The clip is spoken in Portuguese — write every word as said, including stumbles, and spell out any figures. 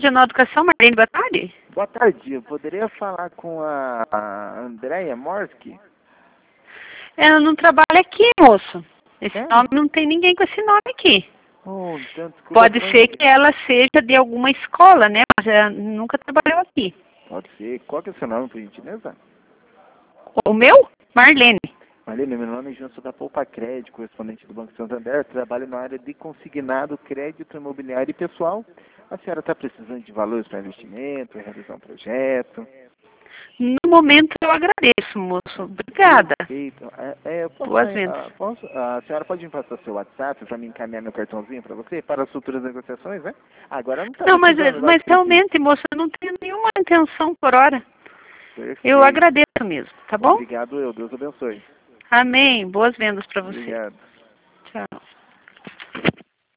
Regional de Educação, Marlene, boa tarde. Boa tarde, eu poderia falar com a a Andréia Morski? Ela não trabalha aqui, moço. Esse É? nome não tem ninguém com esse nome aqui. Oh, então, desculpa, Pode foi- ser que ela seja de alguma escola, né? Mas ela nunca trabalhou aqui. Pode ser. Qual que é o seu nome, por gentileza? O meu? Marlene. Marlene, meu nome é João, sou da Poupa Crédito, correspondente do Banco Santander. Trabalho na área de consignado, crédito imobiliário e pessoal. A senhora está precisando de valores para investimento, realizar um projeto? No momento eu agradeço, moço. Obrigada. Perfeito. É, é, eu posso, Boas ah, vendas. posso, a senhora pode me passar seu WhatsApp para me encaminhar meu cartãozinho para você, para as futuras negociações, né? Agora não está Não, mas, precisando, mas lógico que sim. realmente, moço, eu não tenho nenhuma intenção por hora. Perfeito. Eu agradeço mesmo, tá bom? Obrigado, eu. Deus abençoe. Amém. Boas vendas para você. Obrigado. Tchau.